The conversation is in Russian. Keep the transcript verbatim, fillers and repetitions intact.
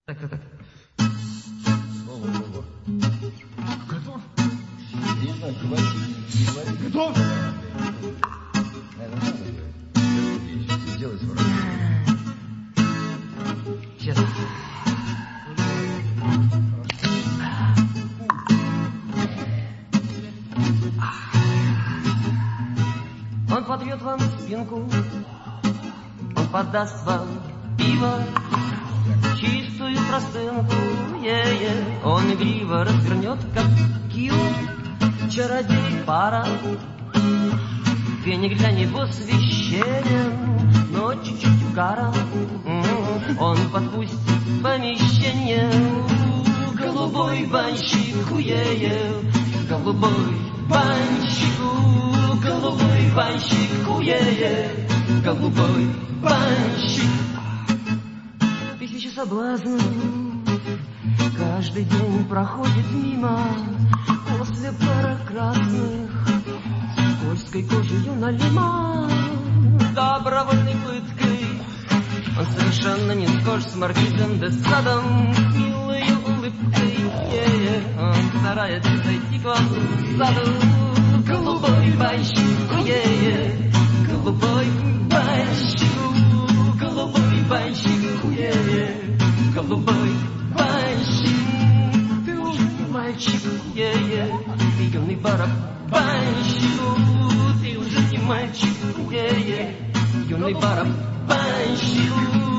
Так, так, так. Слово, слово. Готов? Не знаю, говори, не говори. Готов? Наверное, надо говорить. Сделай свой раз. Сейчас. Он подвьет вам спинку, он подаст вам пиво, чистую простынку, е-е. Он игриво развернет, как кио, чародей пара. Веник для него священен, но чуть-чуть угара. Он подпустит в помещение. Голубой банщик, уе-е. Голубой банщик, голубой банщик, уе-е. Голубой банщик. Тысячи соблазнов каждый день проходит мимо. После пары красных скользкой кожей налима, добровольной пыткой он совершенно не схож с маркизом де Садом, с милой улыбкой, е-е. Он старается зайти к вам сзаду. Голубой банщик, е-е. Голубой банщик, голубой банщик, е-е. Голубой банщик. Ты уже не мальчик, е-е. Ты юный барабанщик, ты уже не мальчик, е-е. Юный барабанщик.